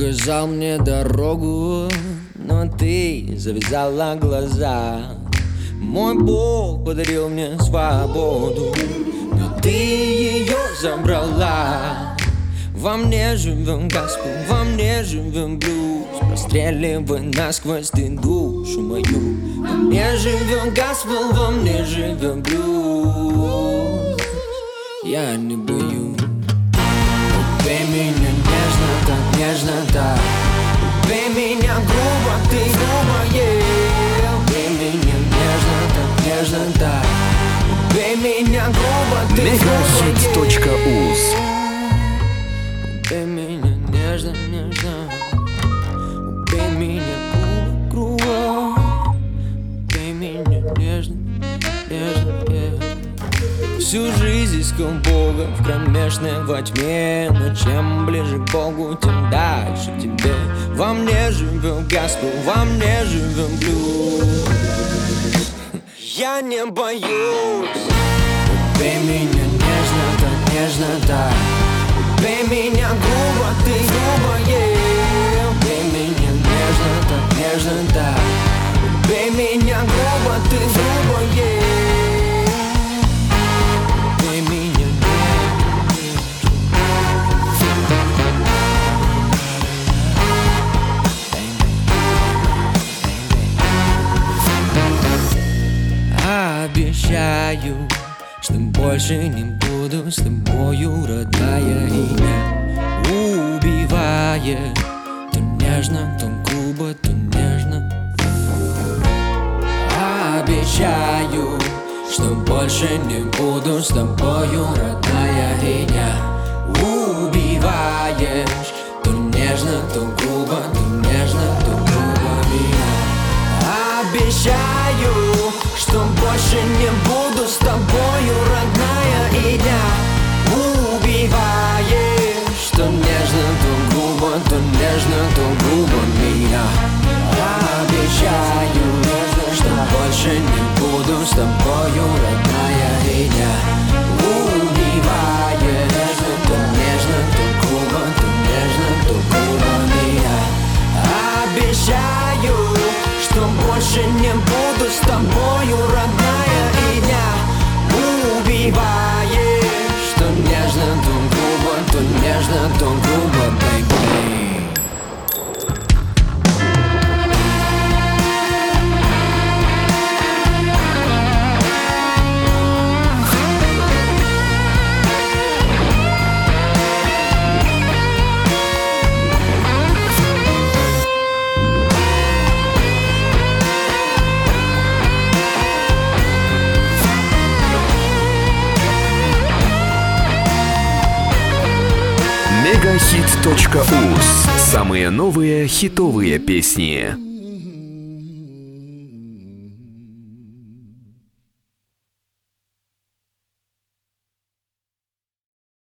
указал мне дорогу, но ты завязала глаза. Мой Бог подарил мне свободу, но ты ее забрала. Во мне живем Госпел, во мне живем блюз, простреливай насквозь ты душу мою. Во мне живем Госпел, во мне живем блюз. Я не боюсь. Убей меня нежно, так нежно, так. Убей меня грубо, ты грубо, Убей меня нежно, так нежно, так. Убей меня грубо, ты грубо, Megahit.uz. Убей меня нежно, нежно. Убей меня грубо, грубо. Убей меня нежно, нежно, Всю жизнь искал Бога в кромешной во тьме, но чем ближе к Богу, тем дальше к тебе. Во мне живет Госпел, во мне живет блюз. Я не боюсь. Убей меня нежно, так нежно, так. Убей меня грубо, ты грубо, Убей меня нежно, так нежно, так. Убей меня грубо, ты грубо, Убей меня Обещаю, что больше не буду с тобою, родная, и не убивая. То нежно, то грубо, то нежно. Обещаю, что больше не буду с тобою, родная, и не убиваешь. То нежно, то грубо, то нежно, то грубо меня. Обещаю, что больше не буду с тобою, родная, и не убиваешь. То нежно, то грубо, то нежно, то грубо меня. Обещаю, что больше не буду с тобою, родная, и не убиваешь. То нежно, то грубо, то нежно, то грубо меня. Обещаю, что больше не буду с тобою, родная, и не убиваешь. То нежно, то грубо, то нежно, то грубо, baby. Megahit.uz. Самые новые хитовые песни.